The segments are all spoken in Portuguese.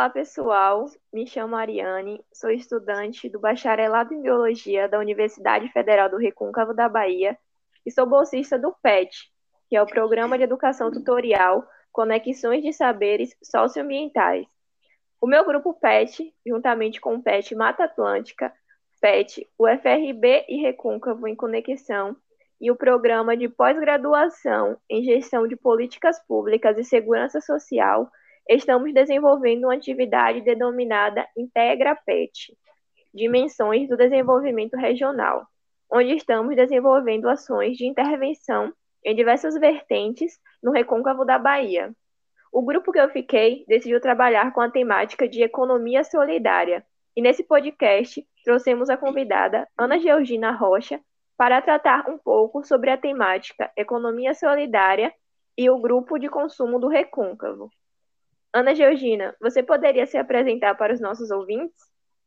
Olá, pessoal. Me chamo Ariane, sou estudante do Bacharelado em Biologia da Universidade Federal do Recôncavo da Bahia e sou bolsista do PET, que é o Programa de Educação Tutorial Conexões de Saberes Socioambientais. O meu grupo PET, juntamente com o PET Mata Atlântica, PET, o FRB e Recôncavo em Conexão e o Programa de Pós-Graduação em Gestão de Políticas Públicas e Segurança Social, estamos desenvolvendo uma atividade denominada Integra PET, Dimensões do Desenvolvimento Regional, onde estamos desenvolvendo ações de intervenção em diversas vertentes no Recôncavo da Bahia. O grupo que eu fiquei decidiu trabalhar com a temática de economia solidária, e nesse podcast trouxemos a convidada Ana Georgina Rocha para tratar um pouco sobre a temática economia solidária e o grupo de consumo do Recôncavo. Ana Georgina, você poderia se apresentar para os nossos ouvintes?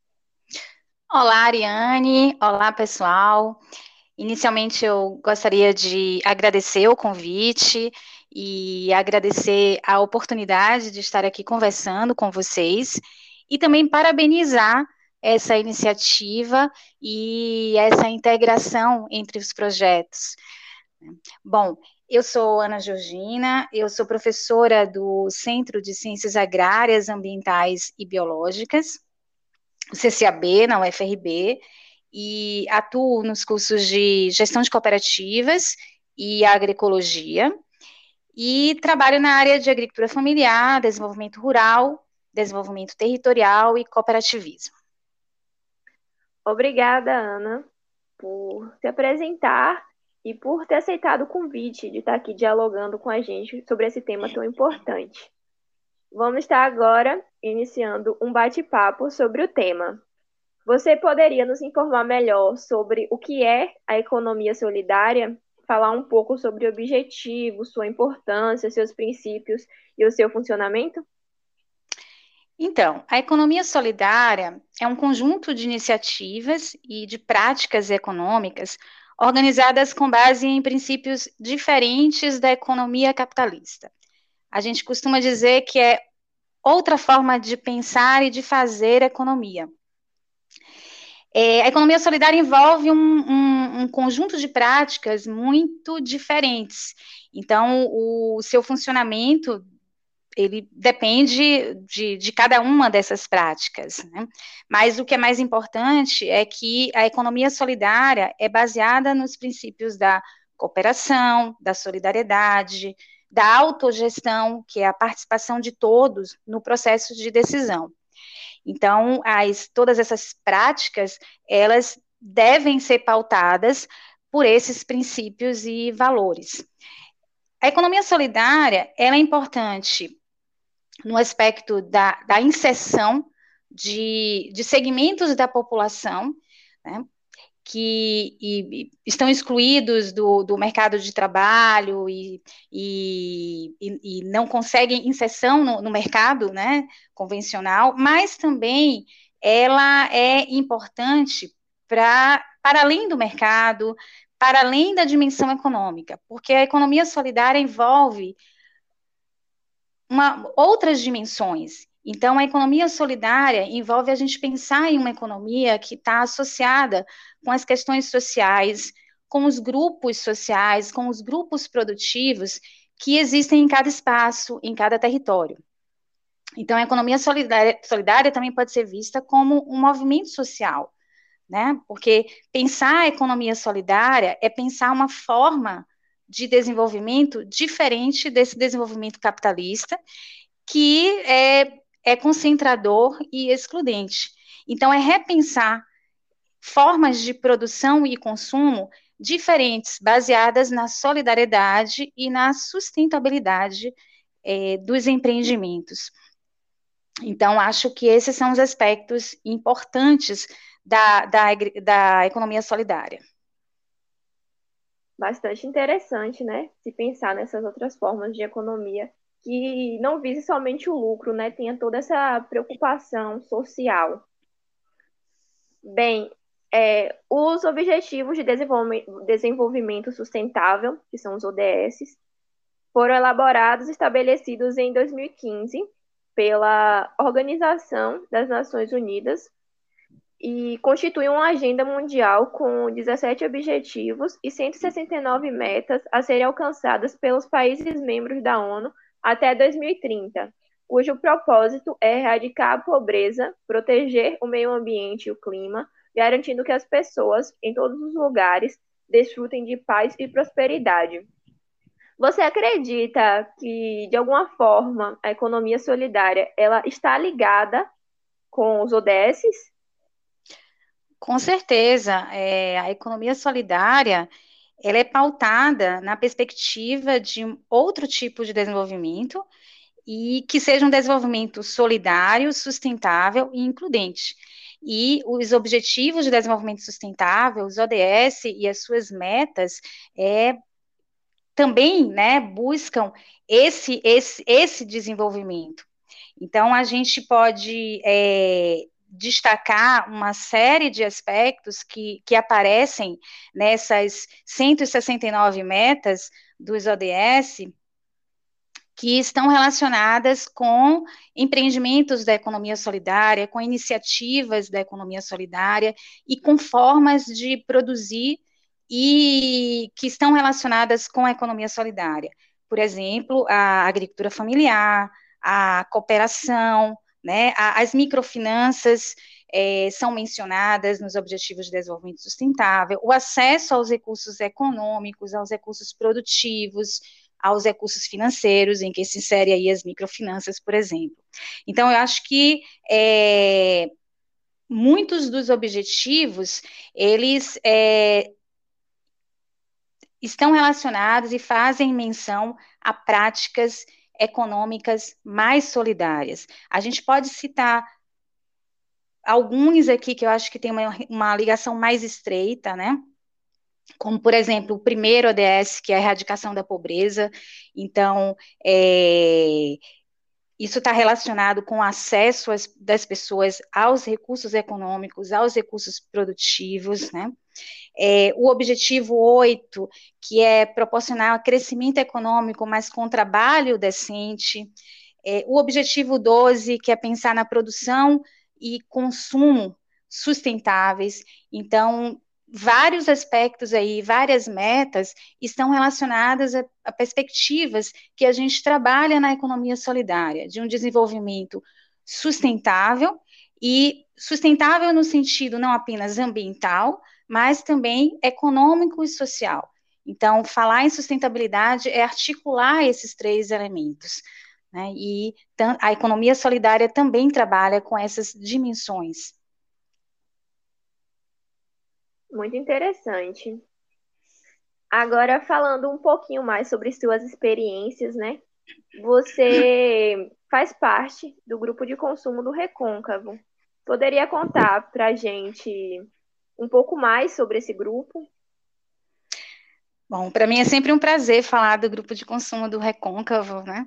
Olá, Ariane. Olá, pessoal. Inicialmente, eu gostaria de agradecer o convite e agradecer a oportunidade de estar aqui conversando com vocês e também parabenizar essa iniciativa e essa integração entre os projetos. Bom, eu sou Ana Georgina, eu sou professora do Centro de Ciências Agrárias, Ambientais e Biológicas, o CCAB, na UFRB, e atuo nos cursos de gestão de cooperativas e agroecologia, e trabalho na área de agricultura familiar, desenvolvimento rural, desenvolvimento territorial e cooperativismo. Obrigada, Ana, por se apresentar e por ter aceitado o convite de estar aqui dialogando com a gente sobre esse tema tão importante. Vamos estar agora iniciando um bate-papo sobre o tema. Você poderia nos informar melhor sobre o que é a economia solidária? Falar um pouco sobre o objetivo, sua importância, seus princípios e o seu funcionamento? Então, a economia solidária é um conjunto de iniciativas e de práticas econômicas organizadas com base em princípios diferentes da economia capitalista. A gente costuma dizer que é outra forma de pensar e de fazer economia. A economia solidária envolve um conjunto de práticas muito diferentes. Então, o seu funcionamento ele depende de cada uma dessas práticas, né? Mas o que é mais importante é que a economia solidária é baseada nos princípios da cooperação, da solidariedade, da autogestão, que é a participação de todos no processo de decisão. Então, todas essas práticas, elas devem ser pautadas por esses princípios e valores. A economia solidária, ela é importante no aspecto da inserção de segmentos da população, né, que estão excluídos do mercado de trabalho e não conseguem inserção no mercado, né, convencional, mas também ela é importante para além do mercado, para além da dimensão econômica, porque a economia solidária envolve outras dimensões. Então, a economia solidária envolve a gente pensar em uma economia que está associada com as questões sociais, com os grupos sociais, com os grupos produtivos que existem em cada espaço, em cada território. Então, a economia solidária também pode ser vista como um movimento social, né? Porque pensar a economia solidária é pensar uma forma de desenvolvimento diferente desse desenvolvimento capitalista, que é concentrador e excludente. Então, é repensar formas de produção e consumo diferentes, baseadas na solidariedade e na sustentabilidade dos empreendimentos. Então, acho que esses são os aspectos importantes da economia solidária. Bastante interessante, né? Se pensar nessas outras formas de economia que não vise somente o lucro, né? Tenha toda essa preocupação social. Bem, os Objetivos de Desenvolvimento Sustentável, que são os ODS, foram elaborados e estabelecidos em 2015 pela Organização das Nações Unidas e constitui uma agenda mundial com 17 objetivos e 169 metas a serem alcançadas pelos países membros da ONU até 2030, cujo propósito é erradicar a pobreza, proteger o meio ambiente e o clima, garantindo que as pessoas, em todos os lugares, desfrutem de paz e prosperidade. Você acredita que, de alguma forma, a economia solidária ela está ligada com os ODS? Com certeza, a economia solidária, ela é pautada na perspectiva de um outro tipo de desenvolvimento e que seja um desenvolvimento solidário, sustentável e includente. E os Objetivos de Desenvolvimento Sustentável, os ODS e as suas metas, também, né, buscam esse desenvolvimento. Então, a gente pode destacar uma série de aspectos que aparecem nessas 169 metas dos ODS, que estão relacionadas com empreendimentos da economia solidária, com iniciativas da economia solidária e com formas de produzir e que estão relacionadas com a economia solidária. Por exemplo, a agricultura familiar, a cooperação, né, as microfinanças são mencionadas nos Objetivos de Desenvolvimento Sustentável, o acesso aos recursos econômicos, aos recursos produtivos, aos recursos financeiros, em que se insere aí as microfinanças, por exemplo. Então, eu acho que muitos dos objetivos, eles estão relacionados e fazem menção a práticas econômicas mais solidárias. A gente pode citar alguns aqui que eu acho que tem uma ligação mais estreita, né? Como, por exemplo, o primeiro ODS, que é a erradicação da pobreza. Então, isso está relacionado com o acesso das pessoas aos recursos econômicos, aos recursos produtivos, né? O objetivo 8, que é proporcionar crescimento econômico, mas com trabalho decente. O objetivo 12, que é pensar na produção e consumo sustentáveis. Então, vários aspectos aí, várias metas estão relacionadas a perspectivas que a gente trabalha na economia solidária, de um desenvolvimento sustentável, e sustentável no sentido não apenas ambiental, mas também econômico e social. Então, falar em sustentabilidade é articular esses três elementos, né? E a economia solidária também trabalha com essas dimensões. Muito interessante. Agora, falando um pouquinho mais sobre suas experiências, né? Você faz parte do grupo de consumo do Recôncavo. Poderia contar para a gente um pouco mais sobre esse grupo? Bom, para mim é sempre um prazer falar do grupo de consumo do Recôncavo, né?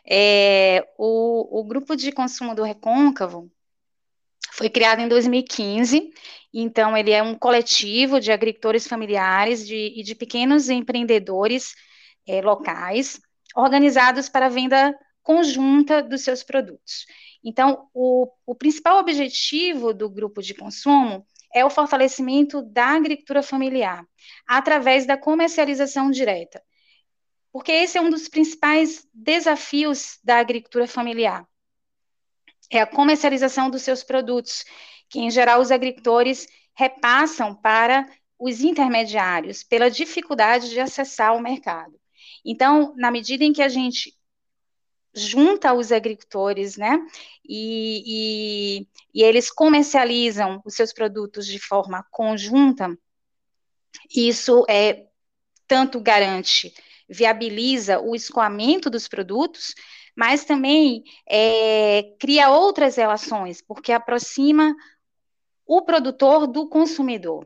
O grupo de consumo do Recôncavo foi criado em 2015, então ele é um coletivo de agricultores familiares e de pequenos empreendedores locais, organizados para a venda conjunta dos seus produtos. Então, o principal objetivo do grupo de consumo é o fortalecimento da agricultura familiar, através da comercialização direta, porque esse é um dos principais desafios da agricultura familiar, é a comercialização dos seus produtos, que em geral os agricultores repassam para os intermediários, pela dificuldade de acessar o mercado. Então, na medida em que a gente junta os agricultores, né, e eles comercializam os seus produtos de forma conjunta, isso tanto garante, viabiliza o escoamento dos produtos, mas também cria outras relações, porque aproxima o produtor do consumidor,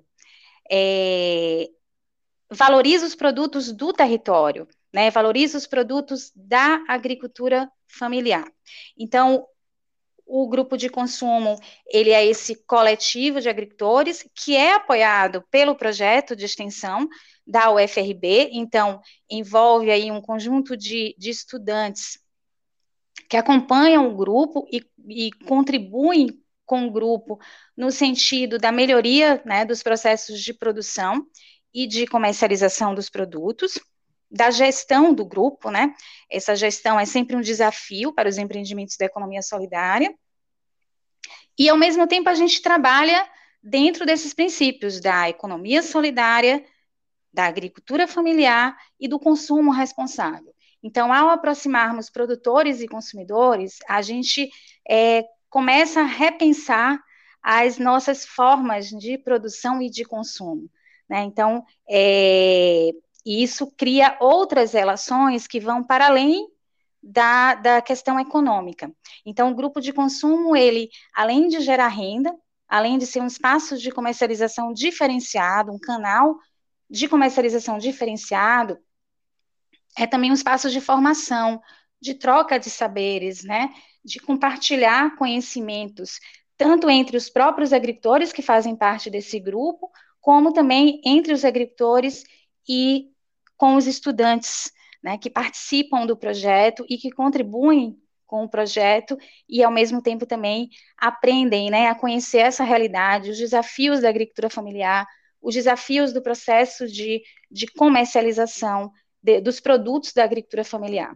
valoriza os produtos do território, né, valoriza os produtos da agricultura familiar. Então, o grupo de consumo, ele é esse coletivo de agricultores que é apoiado pelo projeto de extensão da UFRB, então envolve aí um conjunto de estudantes que acompanham o grupo e contribuem com o grupo no sentido da melhoria, né, dos processos de produção e de comercialização dos produtos, da gestão do grupo, né? Essa gestão é sempre um desafio para os empreendimentos da economia solidária. E, ao mesmo tempo, a gente trabalha dentro desses princípios da economia solidária, da agricultura familiar e do consumo responsável. Então, ao aproximarmos produtores e consumidores, a gente começa a repensar as nossas formas de produção e de consumo, né? Então, isso cria outras relações que vão para além da questão econômica. Então, o grupo de consumo, ele, além de gerar renda, além de ser um espaço de comercialização diferenciado, um canal de comercialização diferenciado, é também um espaço de formação, de troca de saberes, né, de compartilhar conhecimentos, tanto entre os próprios agricultores que fazem parte desse grupo, como também entre os agricultores e com os estudantes, né, que participam do projeto e que contribuem com o projeto e, ao mesmo tempo, também aprendem, né, a conhecer essa realidade, os desafios da agricultura familiar, os desafios do processo de comercialização dos produtos da agricultura familiar.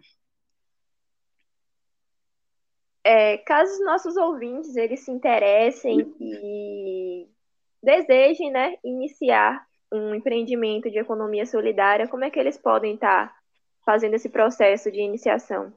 Caso os nossos ouvintes eles se interessem e desejem, né, iniciar um empreendimento de economia solidária, como é que eles podem estar fazendo esse processo de iniciação?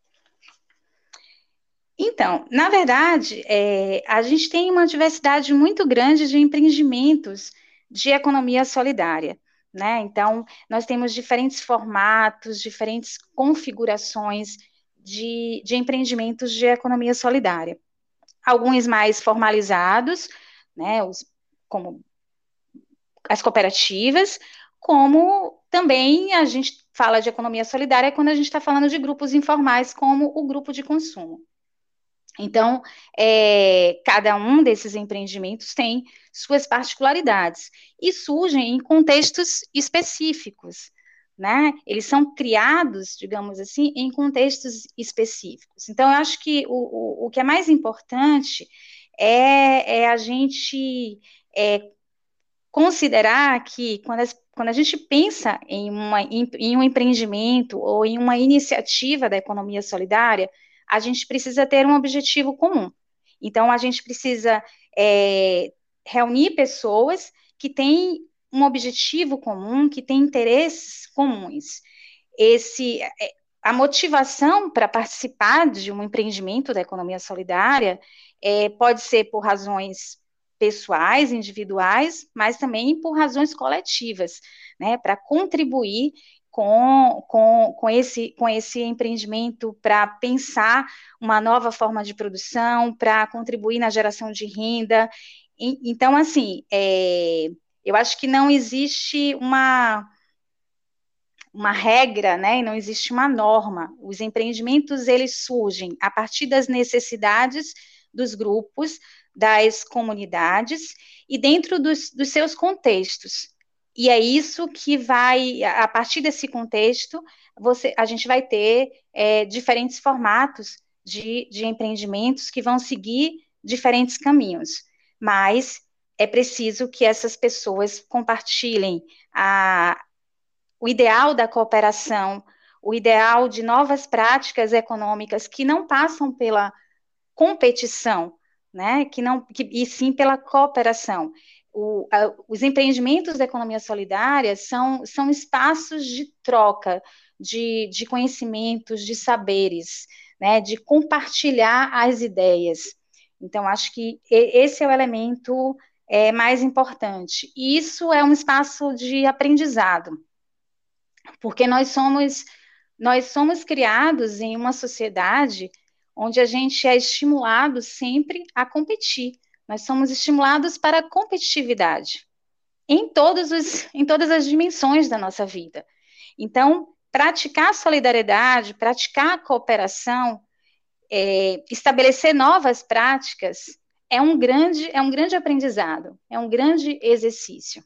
Então, na verdade, a gente tem uma diversidade muito grande de empreendimentos de economia solidária, né? Então, nós temos diferentes formatos, diferentes configurações de empreendimentos de economia solidária. Alguns mais formalizados, né? Como as cooperativas, como também a gente fala de economia solidária quando a gente está falando de grupos informais, como o grupo de consumo. Então, cada um desses empreendimentos tem suas particularidades e surgem em contextos específicos, né? Eles são criados, digamos assim, em contextos específicos. Então, eu acho que o que é mais importante é a gente considerar que quando a gente pensa em um empreendimento ou em uma iniciativa da economia solidária, a gente precisa ter um objetivo comum. Então, a gente precisa reunir pessoas que têm um objetivo comum, que têm interesses comuns. A motivação para participar de um empreendimento da economia solidária pode ser por razões pessoais, individuais, mas também por razões coletivas, né, para contribuir com esse empreendimento, para pensar uma nova forma de produção, para contribuir na geração de renda. Então, assim, eu acho que não existe uma regra, né, e não existe uma norma. Os empreendimentos, eles surgem a partir das necessidades dos grupos, das comunidades e dentro dos seus contextos. E é isso que vai, a partir desse contexto, a gente vai ter diferentes formatos de empreendimentos que vão seguir diferentes caminhos. Mas é preciso que essas pessoas compartilhem o ideal da cooperação, o ideal de novas práticas econômicas que não passam pela competição, né, e sim pela cooperação. Os empreendimentos da economia solidária são espaços de troca de conhecimentos, de saberes, né, de compartilhar as ideias. Então, acho que esse é o elemento mais importante. E isso é um espaço de aprendizado, porque nós somos criados em uma sociedade onde a gente é estimulado sempre a competir. Nós somos estimulados para a competitividade em todas as dimensões da nossa vida. Então, praticar a solidariedade, praticar a cooperação, estabelecer novas práticas é um grande aprendizado, é um grande exercício.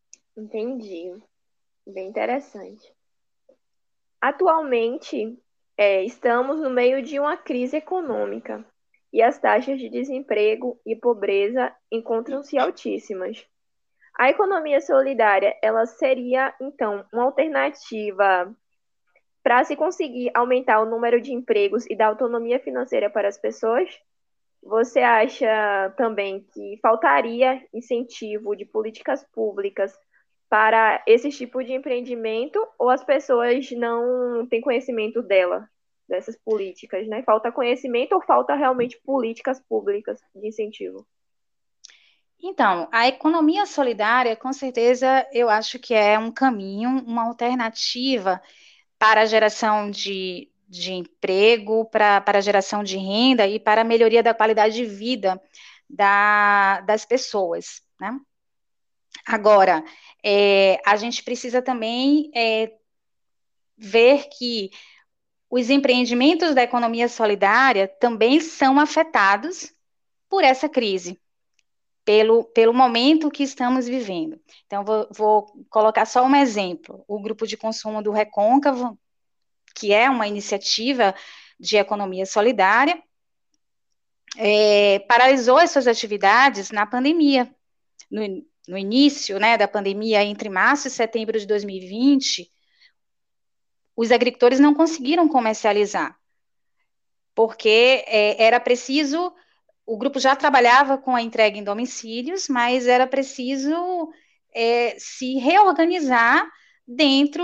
Entendi. Bem interessante. Atualmente, Estamos no meio de uma crise econômica e as taxas de desemprego e pobreza encontram-se altíssimas. A economia solidária, ela seria, então, uma alternativa para se conseguir aumentar o número de empregos e dar autonomia financeira para as pessoas? Você acha também que faltaria incentivo de políticas públicas para esse tipo de empreendimento ou as pessoas não têm conhecimento dessas políticas, né? Falta conhecimento ou falta realmente políticas públicas de incentivo? Então, a economia solidária, com certeza, eu acho que é um caminho, uma alternativa para a geração de emprego, para a geração de renda e para a melhoria da qualidade de vida das pessoas, né? Agora, a gente precisa também ver que os empreendimentos da economia solidária também são afetados por essa crise, pelo momento que estamos vivendo. Então, vou colocar só um exemplo. O grupo de consumo do Recôncavo, que é uma iniciativa de economia solidária, paralisou as suas atividades na pandemia. No início, né, da pandemia, entre março e setembro de 2020, os agricultores não conseguiram comercializar, porque era preciso, o grupo já trabalhava com a entrega em domicílios, mas era preciso se reorganizar dentro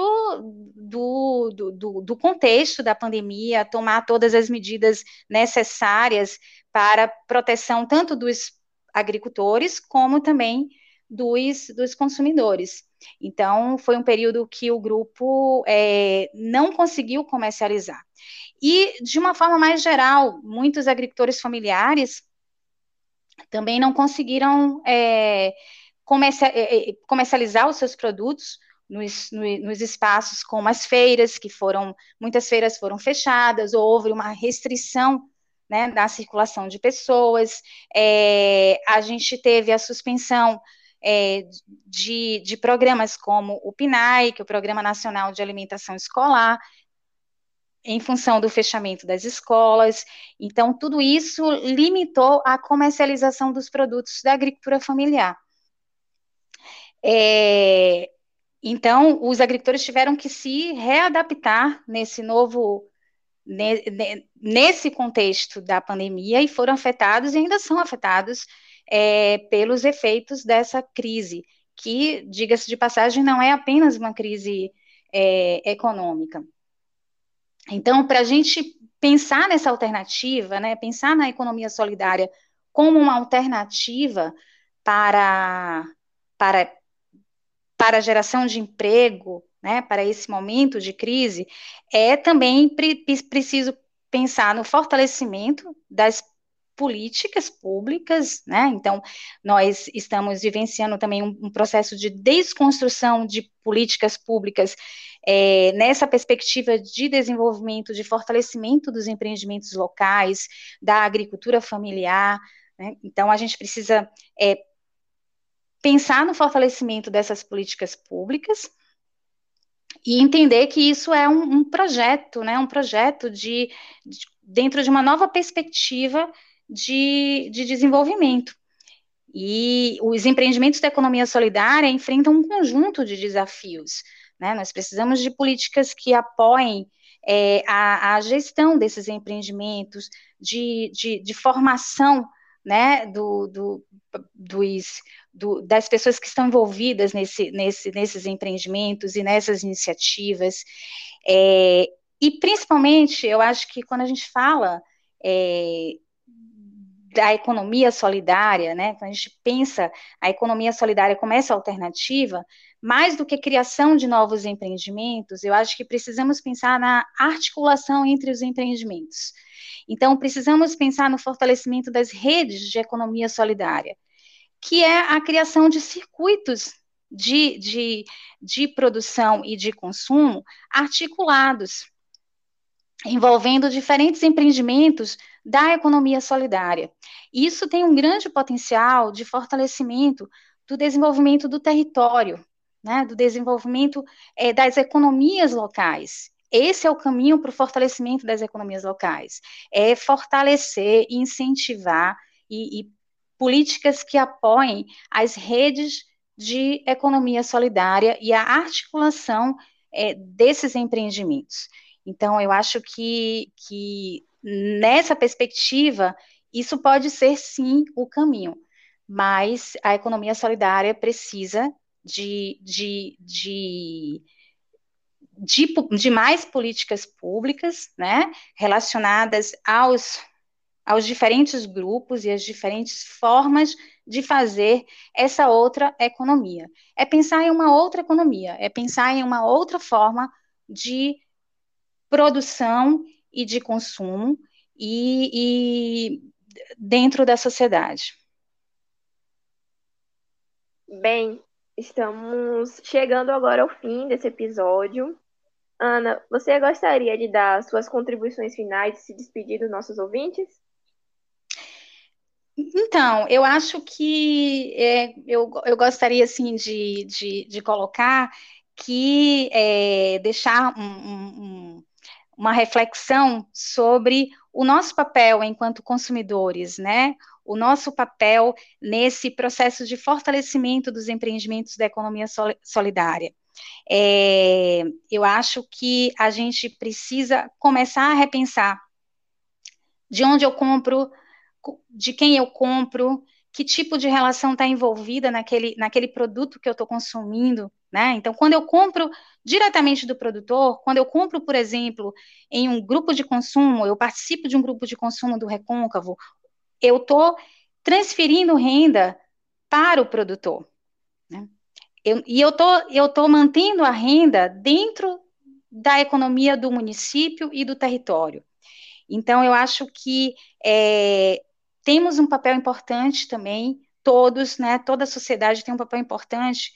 do contexto da pandemia, tomar todas as medidas necessárias para proteção tanto dos agricultores como também dos consumidores. Então, foi um período que o grupo não conseguiu comercializar. E, de uma forma mais geral, muitos agricultores familiares também não conseguiram comercializar os seus produtos nos espaços como as feiras, muitas feiras foram fechadas, ou houve uma restrição, né, na circulação de pessoas, a gente teve a suspensão de programas como o PNAE, que é o Programa Nacional de Alimentação Escolar, em função do fechamento das escolas. Então, tudo isso limitou a comercialização dos produtos da agricultura familiar. Então, os agricultores tiveram que se readaptar nesse contexto da pandemia e foram afetados e ainda são afetados pelos efeitos dessa crise, que, diga-se de passagem, não é apenas uma crise econômica. Então, para a gente pensar nessa alternativa, né, pensar na economia solidária como uma alternativa para, para, para a geração de emprego, né, para esse momento de crise, também preciso pensar no fortalecimento das políticas públicas, né? Então, nós estamos vivenciando também um processo de desconstrução de políticas públicas nessa perspectiva de desenvolvimento, de fortalecimento dos empreendimentos locais, da agricultura familiar, né? Então, a gente precisa pensar no fortalecimento dessas políticas públicas e entender que isso é um projeto, né? Um projeto dentro de uma nova perspectiva de desenvolvimento. E os empreendimentos da economia solidária enfrentam um conjunto de desafios, né? Nós precisamos de políticas que apoiem a gestão desses empreendimentos, de formação, né, das pessoas que estão envolvidas nesses empreendimentos e nessas iniciativas. E, principalmente, eu acho que quando a gente fala da economia solidária, né, quando a gente pensa a economia solidária como essa alternativa, mais do que criação de novos empreendimentos, eu acho que precisamos pensar na articulação entre os empreendimentos. Então, precisamos pensar no fortalecimento das redes de economia solidária, que é a criação de circuitos de produção e de consumo articulados, envolvendo diferentes empreendimentos da economia solidária. Isso tem um grande potencial de fortalecimento do desenvolvimento do território, né, do desenvolvimento das economias locais, esse é o caminho para o fortalecimento das economias locais, é fortalecer e incentivar e políticas que apoiem as redes de economia solidária e a articulação desses empreendimentos. Então, eu acho que nessa perspectiva, isso pode ser, sim, o caminho, mas a economia solidária precisa de mais políticas públicas, né, relacionadas aos diferentes grupos e às diferentes formas de fazer essa outra economia. É pensar em uma outra economia, é pensar em uma outra forma de produção e de consumo e dentro da sociedade. Bem, estamos chegando agora ao fim desse episódio. Ana, você gostaria de dar suas contribuições finais e se despedir dos nossos ouvintes? Então, eu acho que eu gostaria assim de colocar que deixar uma reflexão sobre o nosso papel enquanto consumidores, né? O nosso papel nesse processo de fortalecimento dos empreendimentos da economia solidária. Eu acho que a gente precisa começar a repensar de onde eu compro, de quem eu compro, que tipo de relação está envolvida naquele produto que eu estou consumindo, né? Então, quando eu compro diretamente do produtor, quando eu compro, por exemplo, em um grupo de consumo, eu participo de um grupo de consumo do Recôncavo, eu estou transferindo renda para o produtor, né? Eu tô mantendo a renda dentro da economia do município e do território. Então, eu acho que temos um papel importante também, todos, né, toda a sociedade tem um papel importante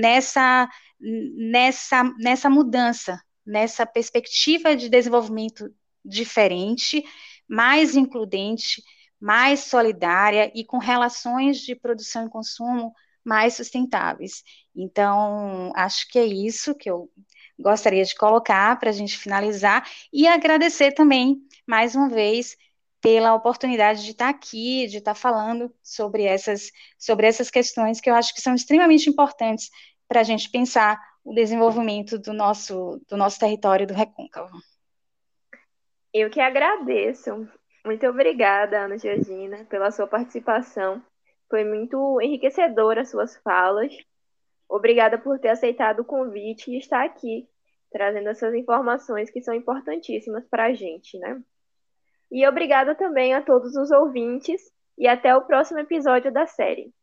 nessa mudança, nessa perspectiva de desenvolvimento diferente, mais includente, mais solidária e com relações de produção e consumo mais sustentáveis. Então, acho que é isso que eu gostaria de colocar para a gente finalizar e agradecer também mais uma vez, pela oportunidade de estar aqui, de estar falando sobre essas questões que eu acho que são extremamente importantes para a gente pensar o desenvolvimento do nosso território do Recôncavo. Eu que agradeço. Muito obrigada, Ana Georgina, pela sua participação. Foi muito enriquecedora as suas falas. Obrigada por ter aceitado o convite e estar aqui, trazendo essas informações que são importantíssimas para a gente, né? E obrigada também a todos os ouvintes e até o próximo episódio da série.